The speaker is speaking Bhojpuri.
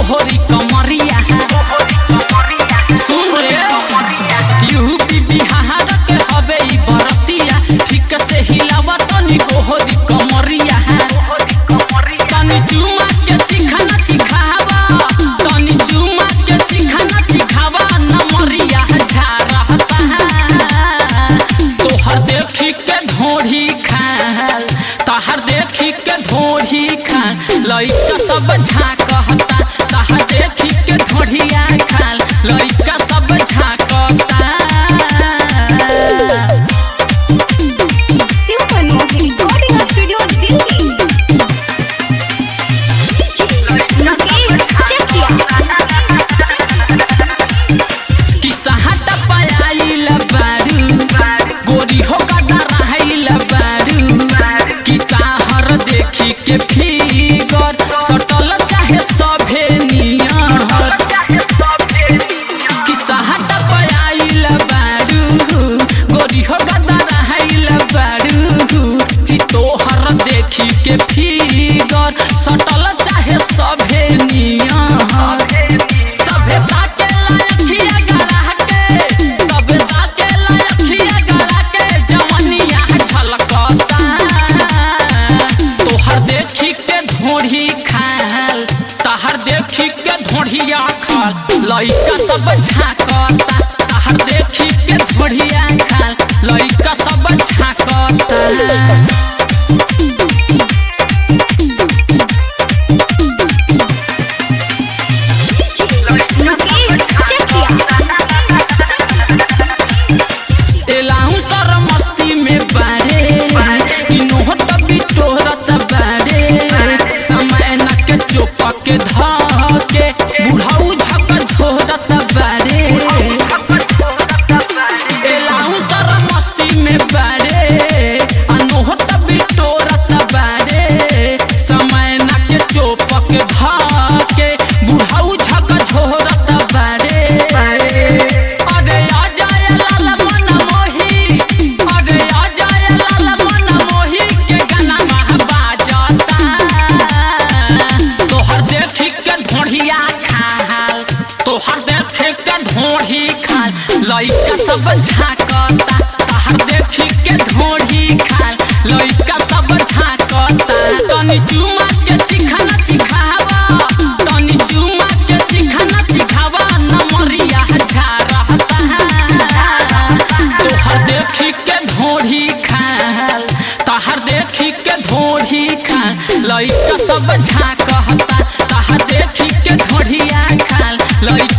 गोहरी कमरिया सुन रे यूपी बिहार के हवे ई बरतिया ठीक से हिलावा तनी गोहरी कमरिया तनी चुमा के चिखाना चिखावा तनी चुमा के चिखाना चिखावा नमरिया झारता तोहर देखी के ढोढ़ी खाल तहर देखी के ढोढ़ी खाल लइका सब झांकता तहर देखी के ढोढ़िया खाल लइका सब झांकता के फिगर सटल चाहे सभे नियर कि सहाटा पयाइल बारू गोरी हो गदरा हाइल बारू कि तोहर देखी के फिगर सटल चाहे सभे नियर सभे ताके लायखिया गरा के सभे ताके लायखिया गरा के जवनिया झलकता देखी के ढोढ़ी खाल तहर देखी के ढोढ़िया खाल लइका सब झांकता तहर देखी के ढोढ़िया खाल लइका सब झांकता के धाके बुढ़ाऊ झक झोरत बारे एलाऊ सर मस्ती में बारे अनोहत बिटोरत बारे समय न के चोपक धाके बुढ़ाऊ झक झोरत बारे अरे आ जाए लाल मन मोही अरे आ जाए लाल मन मोही के गाना बाजता तोहर देखी के ढोढ़िया खाल तोहर देखी के ढोढ़ी खाल लइका सब झांकता तोहर देखी के ढोढ़ी खाल लइका सब झांकता तनी चुमा के चिखाना चिखावा तनी चुमा के चिखाना चिखावा नमरिया झारता तोहर देखी के ढोढ़ी खाल तोहर देखी के ढोढ़ी खाल लइका सब झांकता तहर देखी के ढोढ़िया खाल लइका